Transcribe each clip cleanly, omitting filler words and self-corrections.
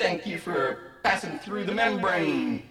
thank you for passing through the membrane.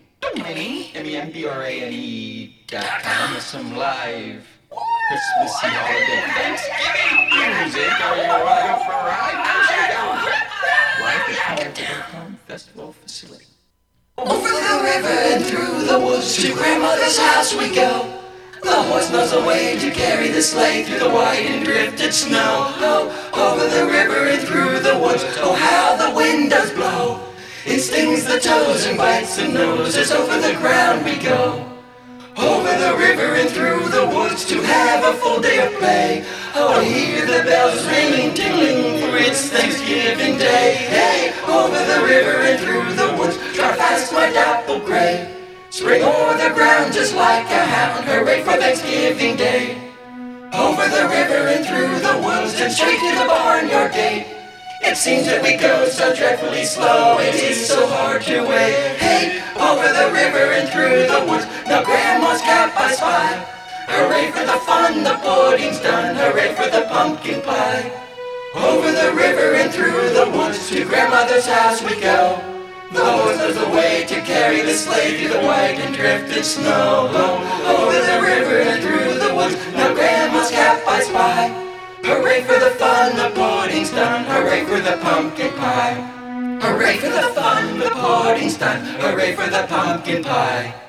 MEMBRANE.com with some live Christmassy holiday Thanksgiving music. Or you want to go for a ride? Live at Hamilton Festival Facility. Over the river and through the woods to grandmother's house we go. The horse knows a way to carry the sleigh through the white and drifted snow. Oh, over the river and through the woods, oh how the wind does blow. It stings the toes and bites the noses, over the ground we go. Over the river and through the woods to have a full day of play. Oh, hear the bells ringing, tingling, for it's Thanksgiving Day. Hey, over the river and through the woods, drive fast my dapple gray. Spring o'er the ground just like a hound, hooray for Thanksgiving Day. Over the river and through the woods and straight to the barnyard gate. It seems that we go so dreadfully slow, it is so hard to wait. Hey, over the river and through the woods, now grandma's cap I spy. Hooray for the fun, the pudding's done, hooray for the pumpkin pie. Over the river and through the woods, to grandmother's house we go. The horse knows the way to carry the sleigh through the white and drifted snow. Over the river and through the woods, now grandma's cap I spy. Hooray for the fun, the pudding's done, hooray for the pumpkin pie. Hooray for the fun, the pudding's done, hooray for the pumpkin pie.